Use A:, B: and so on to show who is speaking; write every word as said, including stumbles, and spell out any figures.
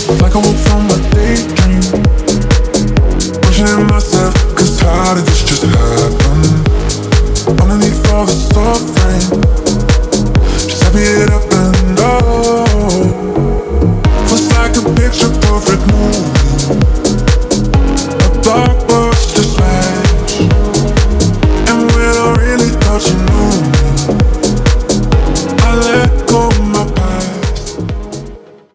A: like I woke from a daydream. Questioning myself, cause tired of this just